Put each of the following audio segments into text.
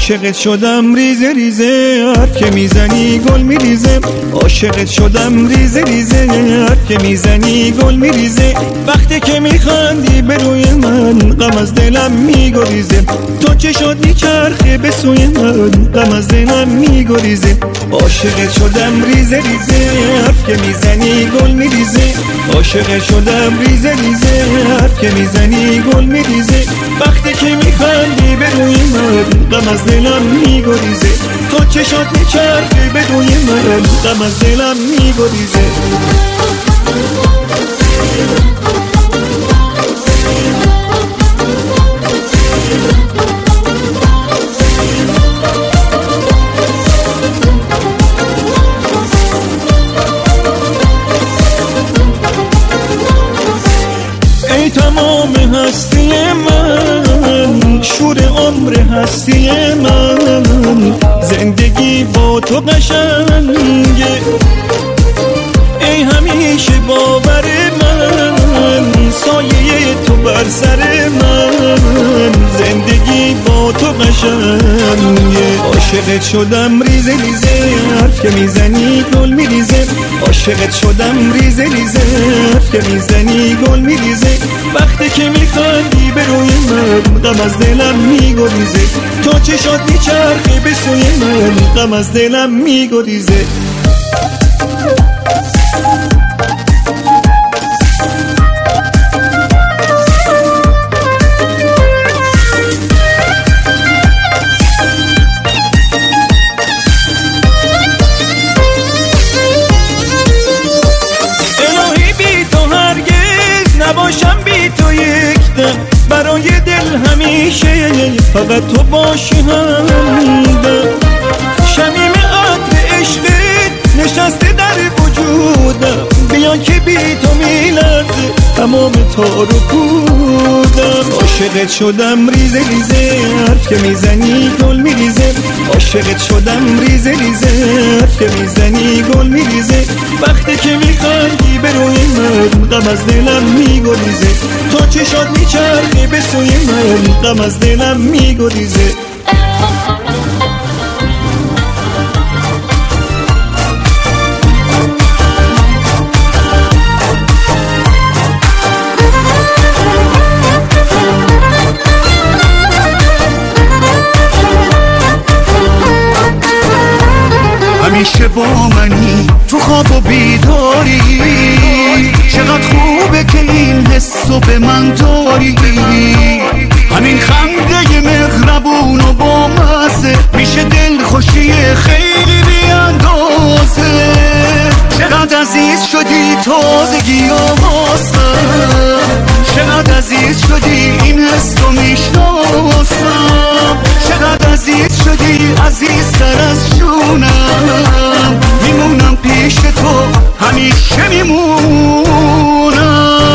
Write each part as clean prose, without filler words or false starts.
عاشقت شدم ریزه ریزه، حرف که میزنی گل میریزه. عاشقت شدم ریزه ریزه، حرف که میزنی گل میریزه. وقتی که میخندی به روی من غم از دلم میگریزه. تو چشات میچرخه به سوی من غم از دلم میگریزه. عاشقت شدم ریزه ریزه، حرف که میزنی گل میریزه. عاشقت شدم ریزه ریزه، حرف که میزنی گل میریزه. وقتی که میخندی به روی من غم از دلم میگریزه. تو چشات میچرخه به روی من غم از دلم میگریزه. ای تمام هستی من، شور عمر هستی من، زندگی با تو قشنگه. ای همیشه باور من، سایه تو بر سر من، زندگی با تو قشنگه. عاشقت شدم ریزه ریزه، حرف که میزنی گل میریزه. عاشقت شدم ریزه ریزه، حرف که میزنی گل میریزه. وقتی که میخندی به روی من غم از دلم میگریزه. تو چشات میچرخه به سوی من غم از دلم میگریزه. نباشم بی تو یک دم، برای دل همیشه فقط تو باشی همدم. شمیم عطر عشقت نشسته در وجودم، بیا که بی تو میلرزه تمام تار و پودم. عاشقت شدم ریزه ریزه، حرف که میزنی گل میریزه. عاشقت شدم ریزه ریزه، حرف که میزنی گل میریزه. وقتی که میخندی به روی من غم از دلم میگریزه. تو چشات میچرخه به سوی من غم از دلم میگریزه. همیشه با منی تو خواب و بیداری، چقدر خوبه که این حسو به من داری. همین خنده مهربون و با مزه میشه دل خوشی خیلی بی اندازه. چقدر عزیز شدی تازگی آوازم، چقدر عزیز شدی این حسو میشناسم. چقدر عزیز شدی عزیزتر از جونم، میمونم پیش تو همیشه میمونم.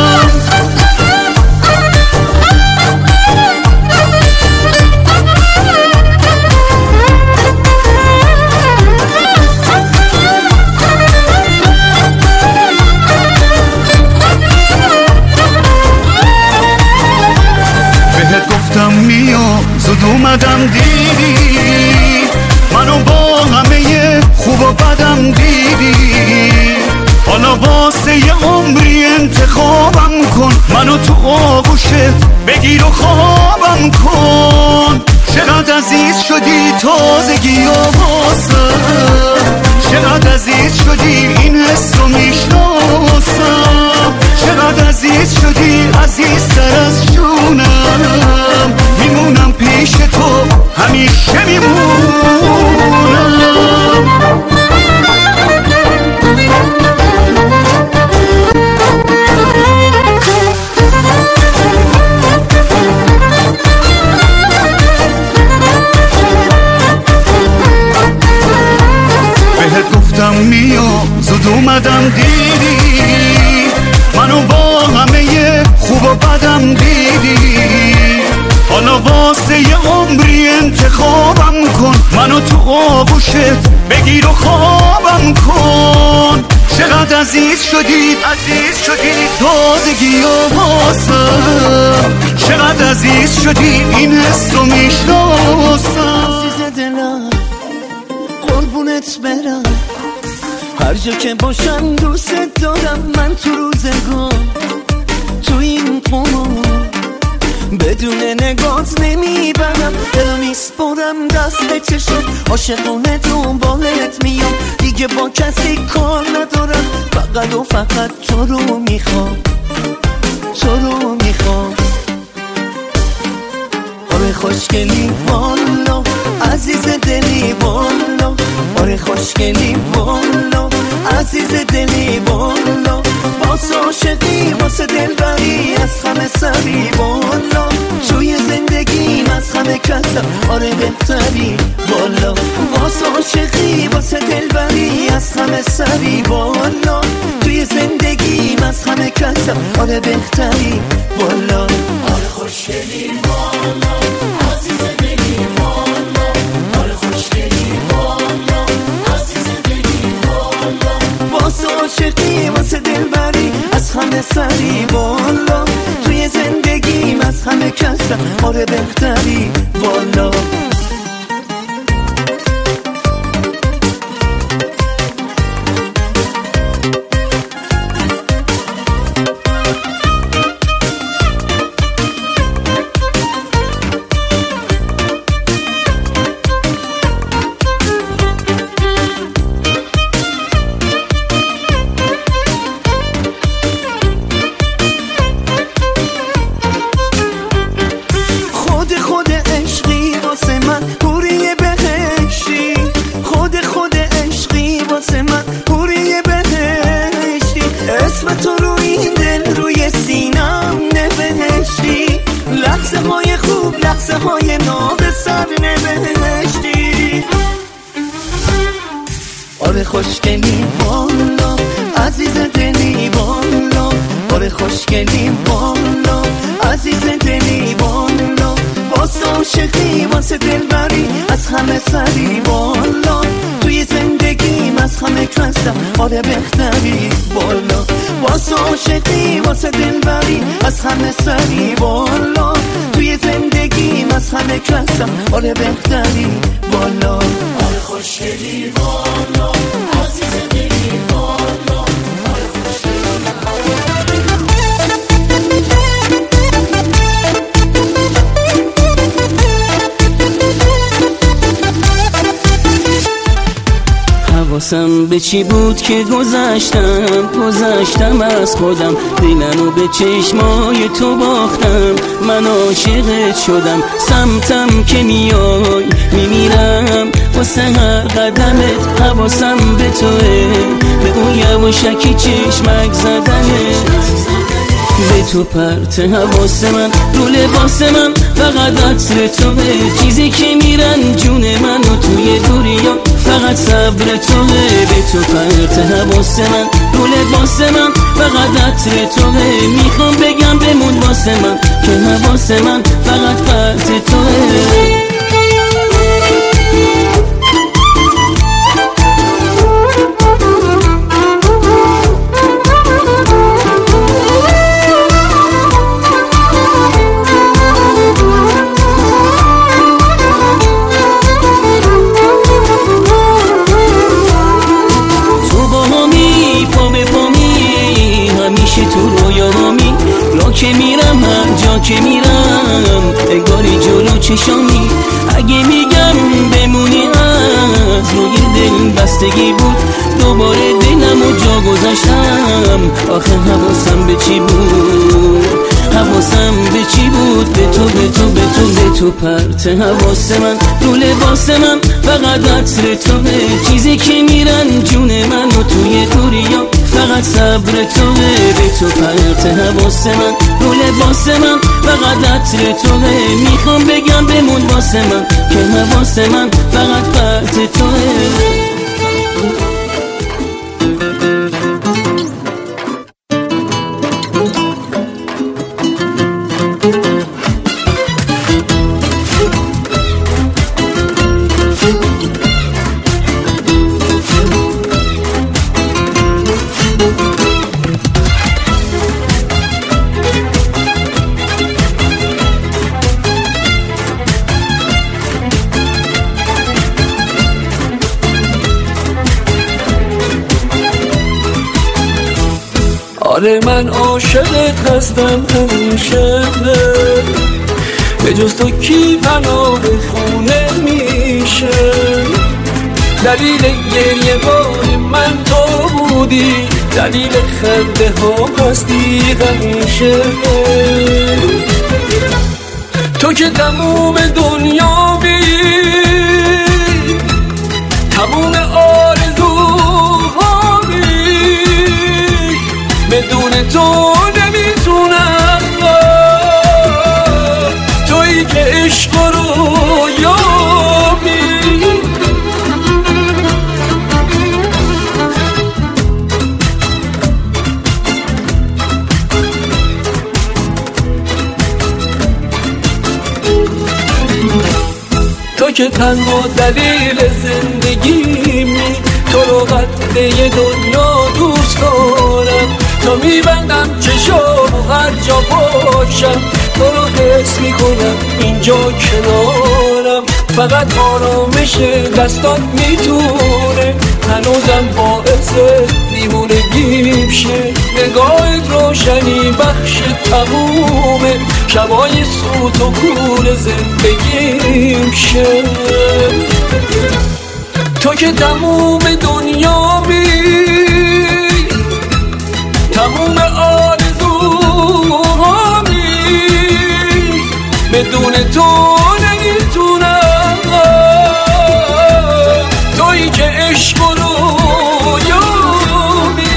بهت گفتم میام زود اومدم دیدی، منو با همه خوب و بدم دیدی. حالا واسه یه عمری انتخابم کن، منو تو آغوشت بگیر و خوابم کن. چقدر عزیز شدی تازگی آوازم، چقدر عزیز شدی این حس رو میشناسم. چقدر عزیز شدی عزیزتر از جونم، میمونم پیش تو همیشه میمونم. بهت گفتم میام زود اومدم دیدی، منو با همه خوب و بدم دیدی. حالا واسه یه عمری انتخابم کن، منو تو آغوشت بگیر و خوابم کن. چقدر عزیز شدی تازگی آوازم، چقدر عزیز شدی این حس رو میشناسم. قربونت برم، هر جا که باشم دوست دارم. من تو روزگار تو این قمار بدون نگات نمیبرم، دلو میسپرم دست چشم، عاشقانه دنبالت میام، دیگه با کسی کار ندارم، فقط و فقط تو رو میخوام، تو رو میخوام. آره خوشگلی والا عزیز دلی والا، آره خوشگلی والا عزیز دلی والا، واسه عاشقی واسه دلبری از همه سری والا، توی زندگیم از همه کسم آره بهتری والا، واسه عاشقی واسه دلبری از همه سری والا، توی زندگیم از همه کسم آره بهتری والا. آره خوشگلی والا عزیز دلی والا، آره خوشگلی والا عزیز دلی والا، واسه عاشقی واسه دلبری از همه سری والا، توی زندگیم از همه کسم آره بهتری والا. لحظه های ناب سر نوشتی. آره خوشگلی والا عزیز دلی والا، آره خوشگلی والا عزیز دلی والا، واسه عاشقی واسه دلبری از همه سری والا، توی زندگیم از همه کسم آره بهتری والا، واسه عاشقی واسه دلبری از همه سری والا، توی زندگیم از همه کسم آره بهتری والا. آره خوشگلی والا عزیز دلی والا، آره خوشگلی حواسم به چی بود که گذشتم از خودم، دلمو به چشمای تو باختم، من عاشقت شدم، سمتم که میای میمیرم واسه هر قدمت، حواسم به توه، به اون یواشکی چشمک زدنت، به تو پرت حواس من، رو لباس من فقط عطر توه، چیزی که میرن جون من و توی دوریا فقط صبر توه، به تو پرت حواس من، رو لباس من فقط عطر توه، میخوام بگم بمون واسه من که حواس من فقط پرت توه. که میرم هر جا که میرم انگاری جلو چشامی، اگه میگم بمونی از روی دل بستگی بود، دوباره دلمو جا گذاشتم، آخه حواسم به چی بود، حواسم به چی بود، به تو به تو به تو به تو پرت حواس من، رو لباس من فقط عطر توه، چیزی که میرن جون من و توی دوریا فقط صبر توه، به تو پرت حواس من، رو لباس من فقط عطر توه، میخوام بگم بمون واسه من که حواس من فقط پرت توه. آره من عاشقت هستم همیشه، به جز تو کی پناه خونه میشه؟ دلیل گریه بار من تو بودی، دلیل خنده ها هستی همیشه. تو که تموم دنیا بی، تموم آرزوها بی، بدون تو نمیتونم، تویی که عشق رو یابی. تو که تنها دلیل زندگیمی، تو رو قده دنیا دوست دارم. تا میبندم چشام هر جا باشم، تو رو حس میکنم اینجا کنارم. فقط آرامش دستات میتونه هنوزم باعث دیوونگیم شه. نگاهت روشنی بخش تمومه شبای سوت و کور زندگیم شه. تو که تموم دنیا بی، تموم آرزوها بی، بدون تو نمیتونم، تویی که عشق رو یابی.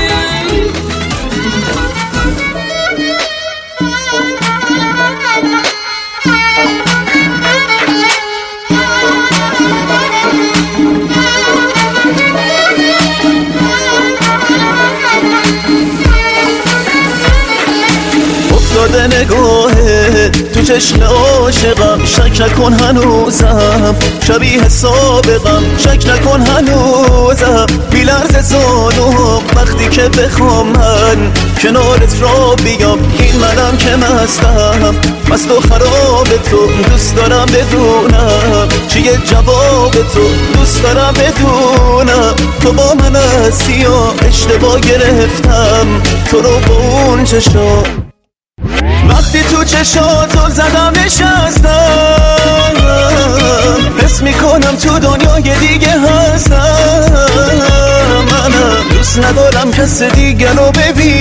افتاده نگاهه تو چشم عاشقم، شک نکن هنوزم شبیه سابقم، شک نکن هنوزم بی‌لرز زانوام وقتی که بخوام من کنارت را بیام. این منم که مستم، مست و خراب تو، دوست دارم بدونم چیه جواب تو، دوست دارم بدونم تو با من هستی یا اشتباه گرفتم تو رو با اون چشم. وقتی تو چشاتو زدم نشستم، حس میکنم تو دنیای دیگه هستم. منم دوست ندارم کس دیگه رو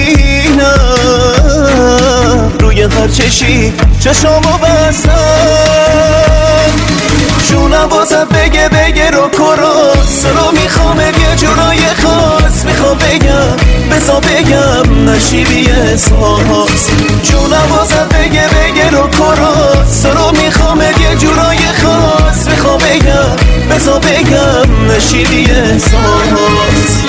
ببینم، روی هر چشی چشامو بستم. جونم بازم بگه رو کراس رو میخوام یه جورای خاص، میخوام بگم بزا بگم نشیبی احساس. جونم بازم بگه رو کراس رو میخوام یه جورای خاص، میخوام بگم بزا بگم نشیبی احساس.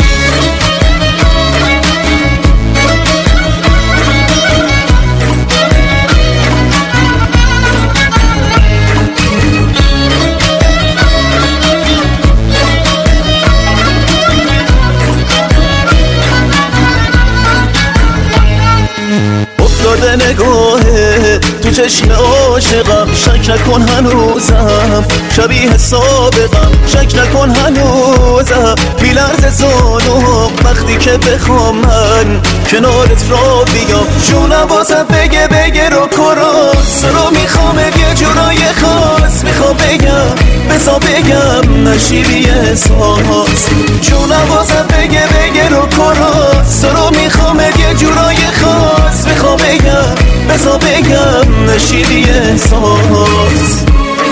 افتاده نگاهه تو چشم عاشقم، شک نکن هنوزم شبیه سابقم، شک نکن هنوزم بی‌لرز زانوام وقتی که بخوام من کنارت را بیام. جونم بازم بگه رو کراس رو میخوام یه جورای خاص، میخوام بگم بزا بگم نشیبی احساس. جونم بازم بگه رو کراس رو میخوام یه جورای خاص، میخوام بگم بزا بگم نشیبی احساس.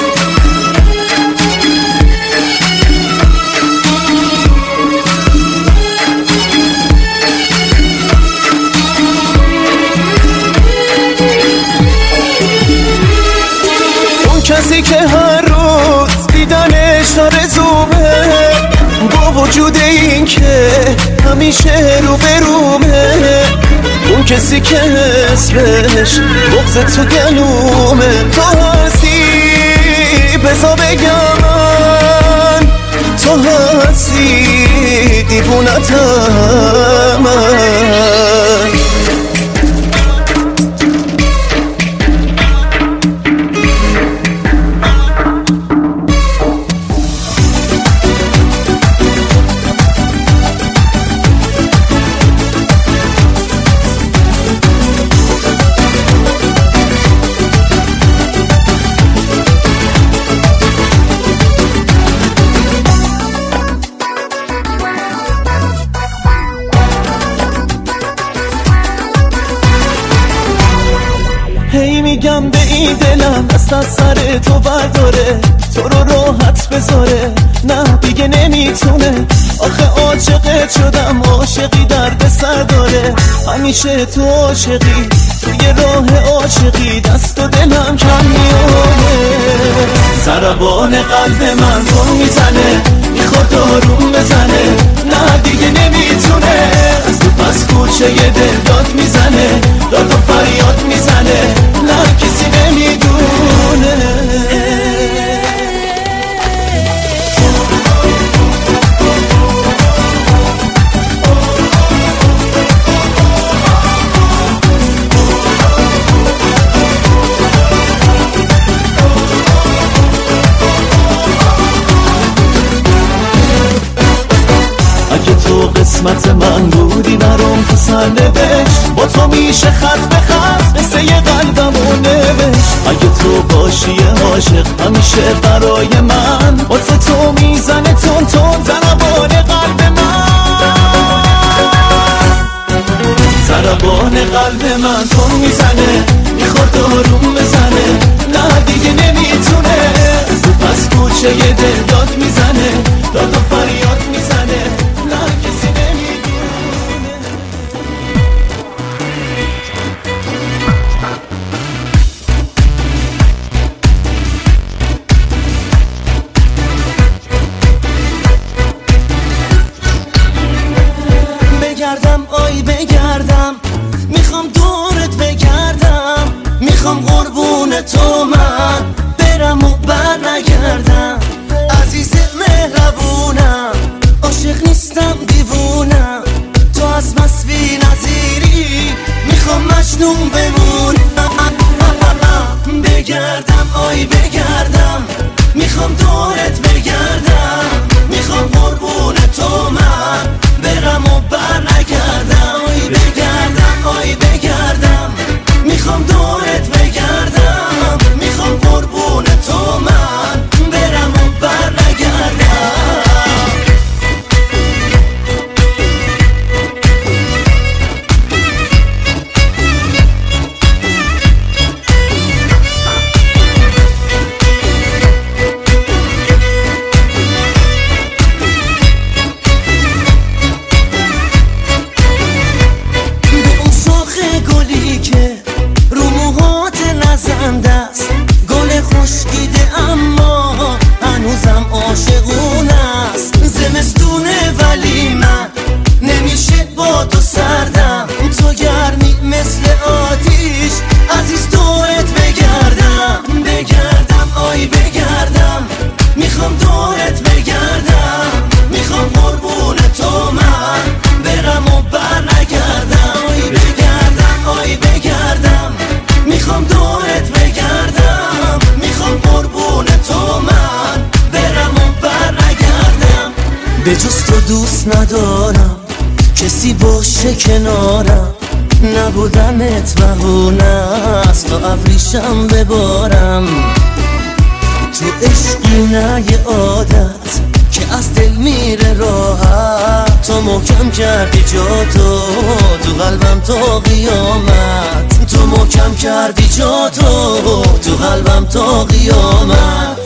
اون کسی که هر روز دیدنش آرزومه، با وجود این که همیشه رو برومه. اون کسی که اسمش بغض تو گلومه، تو هستی بزا بگم من، تو هستی دیوونتم من. میگم به این دلم دست از سر تو برداره، تو رو راحت بذاره، نه دیگه نمیتونه. آخه عاشقت شدم، عاشقی درد سر داره، همیشه تو عاشقی، توی راه عاشقی دست و دلم کم میاره. ضربان قلب من تو میزنه، میخواد آروم بزنه، نه دیگه نمیتونه. از تو پس کوچه یه دل داد میزنه، داد و فریاد میزنه، نه کسی نمیدونه. قسمت من بودی برام تو سرنوشت، با تو میشه خط به خط قصه قلبمو نوشت. اگه تو باشی عاشق همیشه برای من، واسه تو میزنه تون تون ضربان قلب من. ضربان قلب من تو میزنه، میخواد آروم بزنه، نه دیگه نمیتونه. تو پس کوچه یه دل داد میزنه، داد و فریاد میزنه، نه کسی نمیدونه. بگردم آی بگردم، میخوام دورت بگردم، میخوام قربون تو من برم و بر نگردم. عزیز مهربونم، عاشق نیستم دیوونم، تو از بس بی نظیری، میخوام مجنون بمونم. بگردم آی بگردم، میخوام دورت بگردم، میخوام قربون تو من برم و بر نگردم. آی بگردم آی بگردم، میخوام دورت بگردم، میخوام قربون تو من برم و بر نگردم. گل خشکیده اما هنوزم عاشقون است. زمستونه ولی من نمیشه با تو سردم، تو گرمی مثل آتیش، عزیز دورت بگردم. بگردم آی بگردم، میخوام دورت بگردم، میخوام قربون تو من برم و بر نگردم. آی بگردم آی بگردم، میخوام دورت بگردم، میخوام قربون تو من برم و بر نگردم. به جز تو دوست ندارم کسی باشه کنارم، نبودمت بهونه است تا ابریشم ببارم. تو عشقی نه یه عادت که از دل میره راحت، تو محکم کردی جا تو قلبم تا قیامت، تو محکم کردی جا تو قلبم تا قیامت.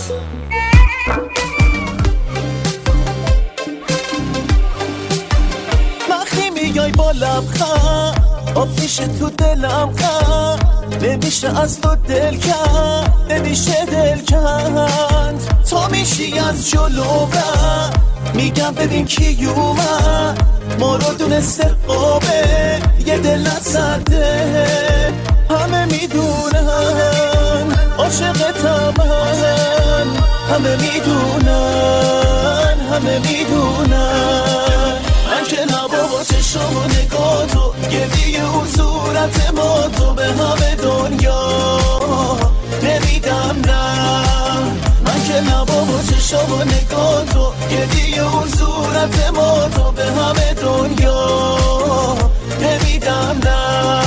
وقتی میای با لبخند آب میشه تو دلم خند، نمیشه از تو دل کند، نمیشه دل کند. تو میشی از جلو من، میگم ببین کی اومد، ما رو دونسته قابل یه دل نزده. همه میدونن عاشقتم من، همه میدونن، همه میدونن. من که نبابا چشم و نگاه تو، گریه و صورت ما تو به همه دنیا نمیدم نه. من که نبابا چشم و نگاه تو، گریه و صورت ما تو به همه دنیا نمیدم نه.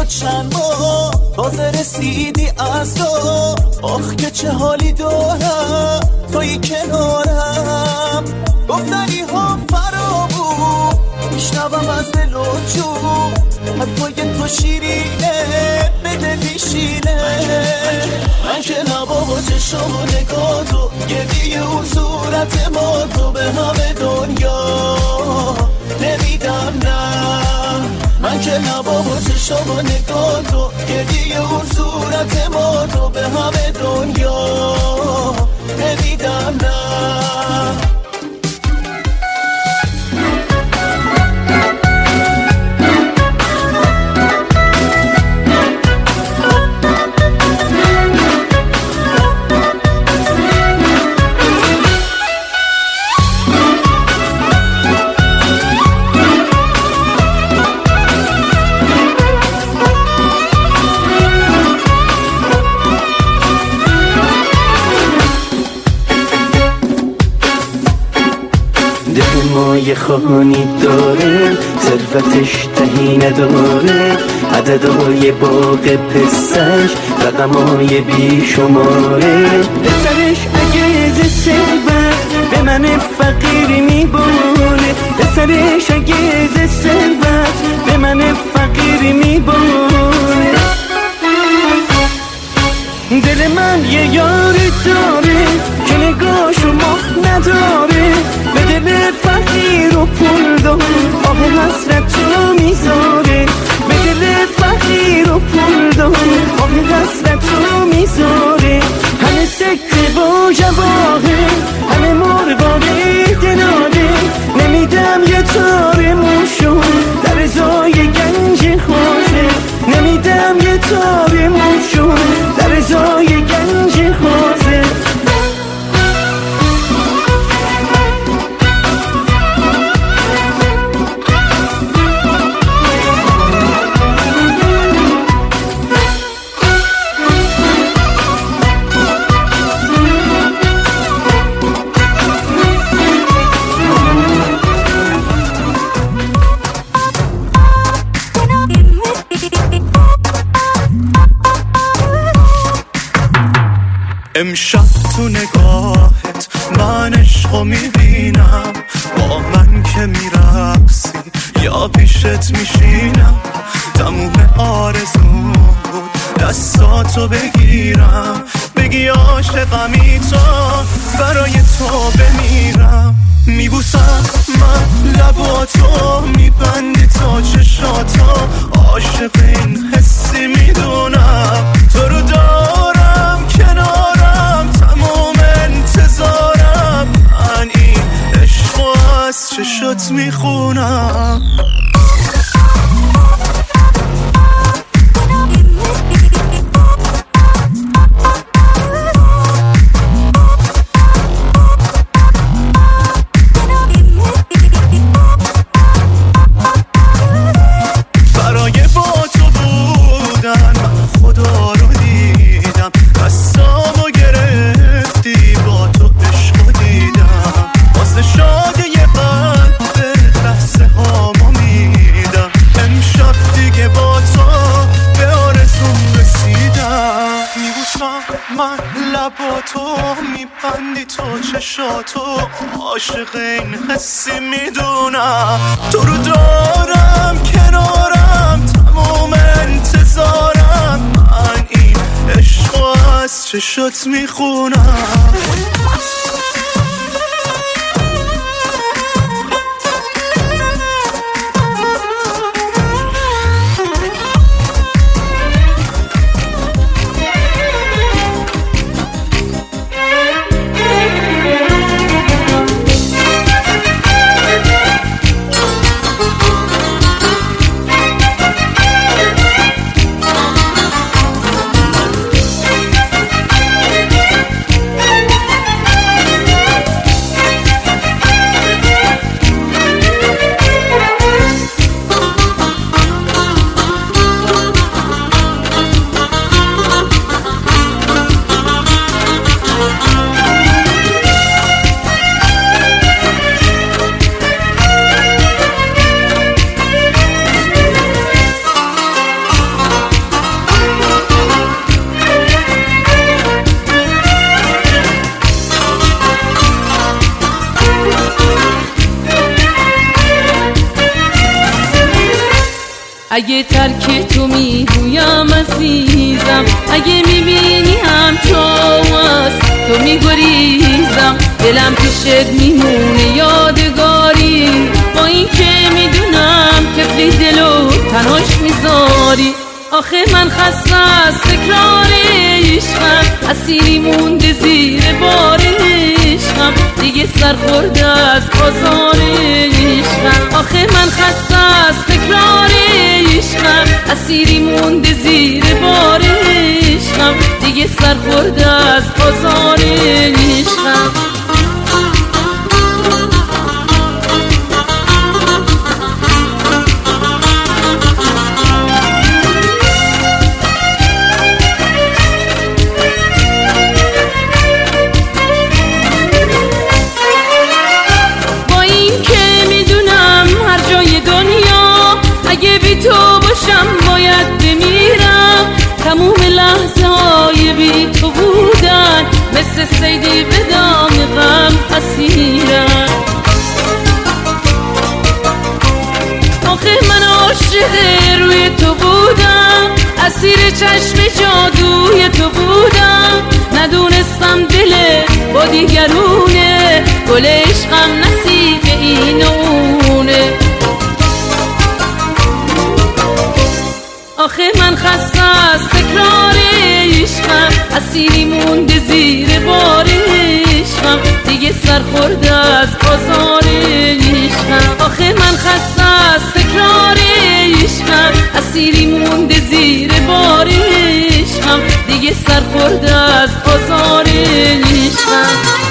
چند ماه تازه رسیدی از تو، آخ که چه حالی دارم توی کنارم. گفتنی ها فرامون میشنوم از دل و جون، حرفای تو شیرینه به دل میشینه. من که نبا و چشم و نگاه تو، گریه و صورت ما تو به همه دنیا نمیدم نه. من که نبا و چشم و نگاه تو، گریه و صورت ما تو به همه دنیا نمیدم نه. یه خانی داره ثروتش تهی نداره، عددهای باغ پسش رقمای بیشماره. پسرش اگه ز ثروت به من فقیر میبونه، پسرش اگه ز ثروت به من فقیر میبونه. دل من یه یار داره که نگاهشو مخ نداره، به دل فقیر و پول دار آه حسرتو میذاره. به دل فقیر و پول دار آه حسرتو میذاره. همه سکه با جواهه، همه مرغای دلاله، نمیدم یه تار موشو در ازای گنج خوازه، نمیدم یه تار موشو در ازای گنج خوازه. امشب تو نگاهت من عشقو میبینم، با من که میرقصی یا پیشت میشینم. تموم آرزون بود دستاتو بگیرم، بگی عاشقمی تو برای تو بمیرم. میبوسم من لباتو، میبندی تا چشاتو، عاشق این حسی میدونم. تو رو دارم کنارم تمام انتظارم، من این عشقو از چشات میخونم. عاشق این حسی میدونم. تو رو دارم کنارم تمام انتظارم، من این عشقو از چشات میخونم. اگه ترک تو میگویم عزیزم، اگه میبینی همچو است تو میگریزم، دلم پیشت میمونه یادگاری، با این که میدونم طفلی دلو تنهاش میذاری. آخه من خسته از تکرار عشقم، اسیری مونده زیر بار عشقم، دیگه سرخورده از بازار عشقم. آخه من خسته از تکرار عشقم، اسیری مونده زیر بار عشقم، دیگه سرخورده از بازار عشقم. اگه بی تو باشم باید بمیرم، تموم لحظه های بی تو بودن مثل صیدی به دام غم اسیرم. آخه من عاشق روی تو بودم، اسیر چشم جادوی تو بودم، ندونستم دل با دیگرونه، گل عشقم نصیب این و اونه. آخه من خسته از تکرار عشقم، اسیری مونده زیر بار عشقم، دیگه سرخورده از بازار عشقم. آخه من خسته از تکرار عشقم، اسیری مونده زیر بار عشقم، دیگه سرخورده از بازار عشقم.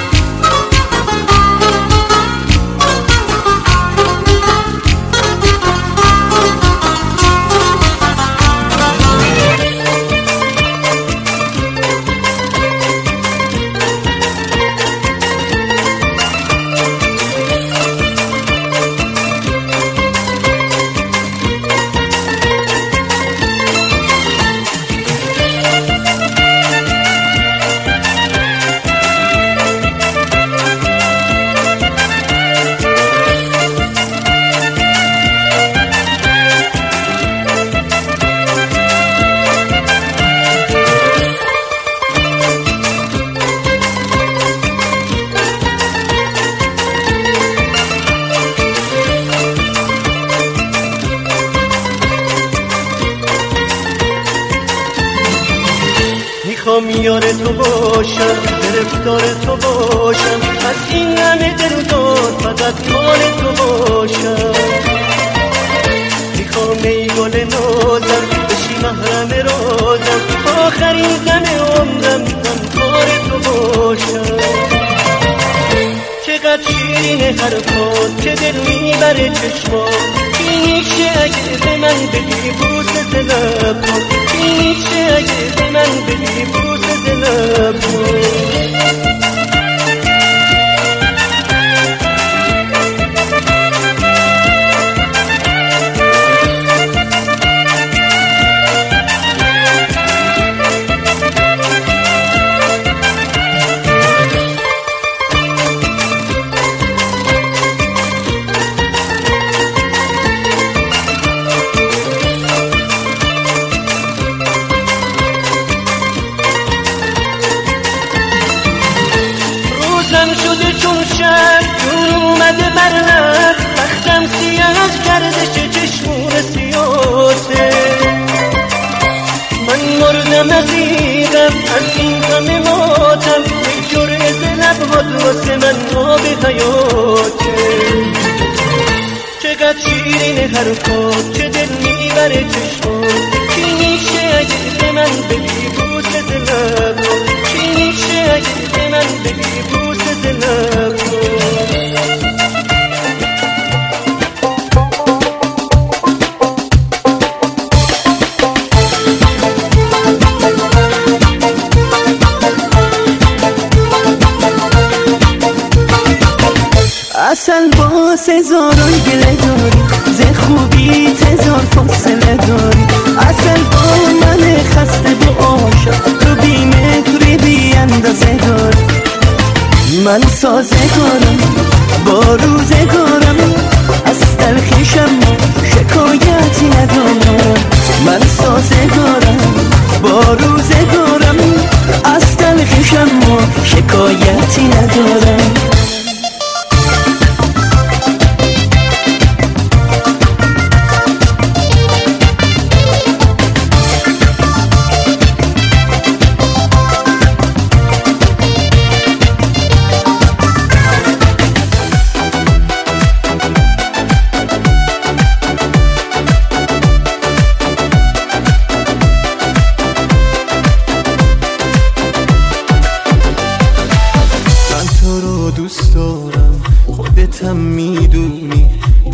میخوام یار تو باشم، گرفتار تو باشم، از این همه دلدار فقط مال تو باشم. میخوام ای گل نازم بشی محرم رازم، آخرین دم عمرم غمخوار تو باشم. چقدر شیرین حرفات که دل میبره چشمات، چی میشه اگه به من بدی بوسه ز لبات، چی میشه اگه به من بدی بوسه ز لبات. شده چون شب جون اومده بر لب، بختم سیاه گردش چشمون سیاته. من مردم از ایدم از این غم ماتم، یک جرعه ز لبهات واسه من آب حیاته. چقدر شیرین حرفات که دل میبره چشمات، چی میشه اگه به من بدی بوسه ز لبات، چی میشه اگه به من بدی بوسه ز لبات. اصل باز هزاران گله داری، ز خوبی هزار فاصله داری. اصل با من خسته به عاشق، تو بی‌مهری بی اندازه داری. من سازگارم با روزگارم، از تلخیشم شکایتی ندارم.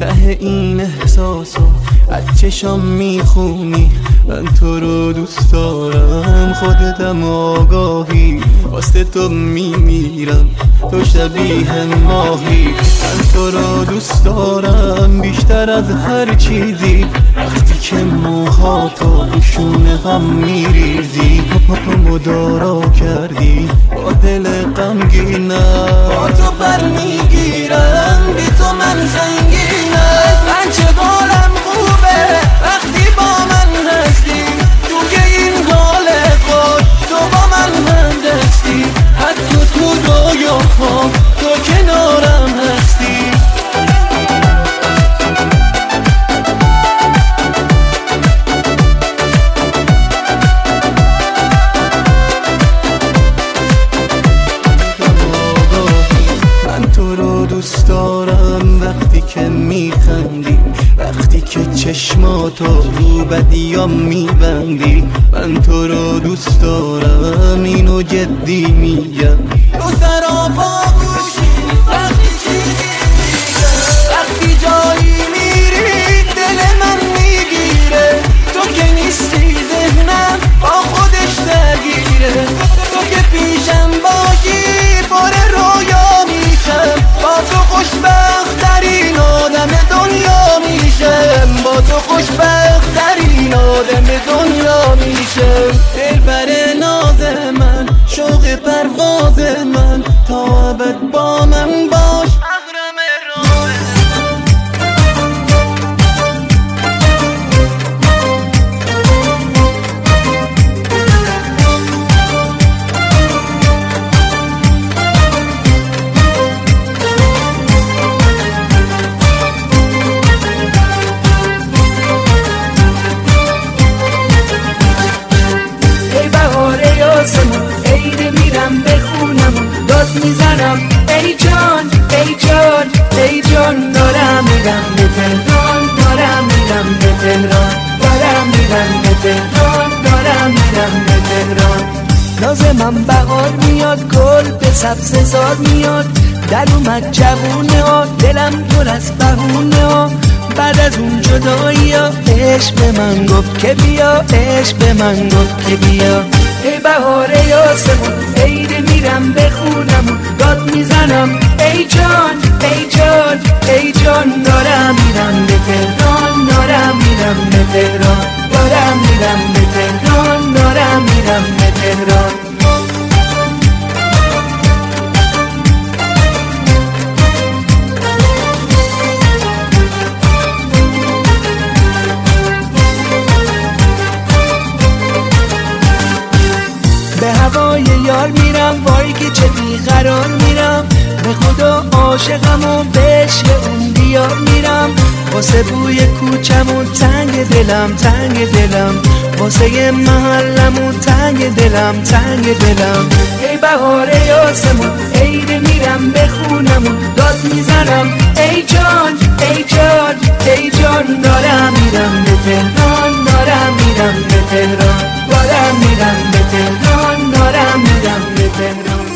ته این احساسو از چشام میخونی. من تو رو دوست دارم، خودتم آگاهی، واسه تو میمیرم، تو شبیه ماهی. من تو رو دوست دارم بیشتر از هر چیزی، وقتی که موهاتو شونه هم میریزی. مدارا کردی با دل غمگینم، با تو بر میگیرم، بی تو من سنگینم. من چه بالم خوبه وقتی با من هستی، توی این حال خود تو با من همدستی. حتی تو رویاهام تو کنارم هستی. دوست دارم وقتی که میخندی، وقتی که چشماتو رو بدیام میبندی. من تو رو دوست دارم، اینو جدی میگم. تو سراپا گوشی وقتی چیزی میگم، وقتی جایی میری دل من میگیره. تو که نیستی ذهنم با خودش درگیره. تو که پیشم باشی پر رویا میشم، با تو خوشبخت‌ترین آدم دنیا میشم. با تو خوشبخت‌ترین آدم دنیا میشم. دلبر ناز من، شوق پرواز من، تا ابد با من باش. میزنم ای جان ای جان ای جان، دارم میرم به تهران، دارم میرم به تهران، دارم میرم به تهران، دارم میرم به تهران. ناز من بهار میاد، گل به سبززار میاد، در اومد جوونه ها، دلم پر از بهونه ها. بعد از اون جدایی ها عشق به من گفت که بیا، عشق به من گفت که بیا. ای بهاره آسمون، ای ده میرم بخونم، داد میزنم ای جان ای جان ای جان، دارم میرم به تهران، دارم میرم به تهران، دارم میرم به تهران، دارم میرم به تهران. به هوای یار میرم، وای که چه بیقرار میرم. به خدا عاشقم و به عشق اون دیار میرم. واسه بوی کوچمون تنگ دلم، تنگ دلم، واسه محلمون تنگ دلم، تنگ دلم. ای بهاره آسمون، ای ده میرم بخونم، داد میزنم ای جان ای جان ای جان، دارم میرم به تهران، دارم میرم به تهران، دارم میرم به تهران، دارم میرم به تهران.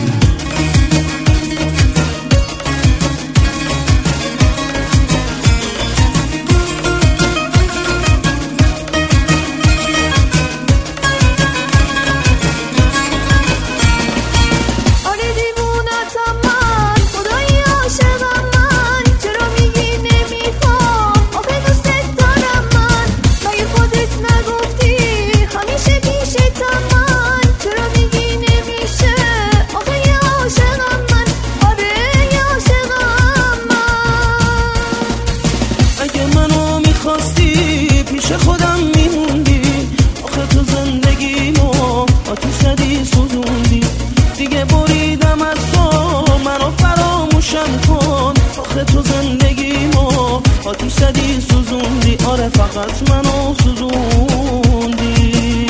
آتیش زدی سوزوندی، آره فقط منو سوزوندی.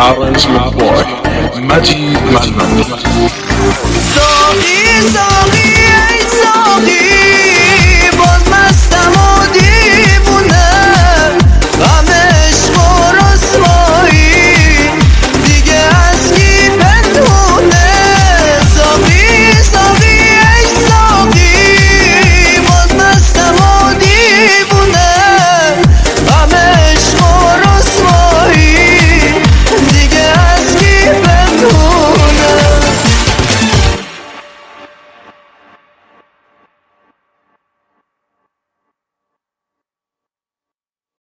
Arrange with boy Majid Malman. ساقی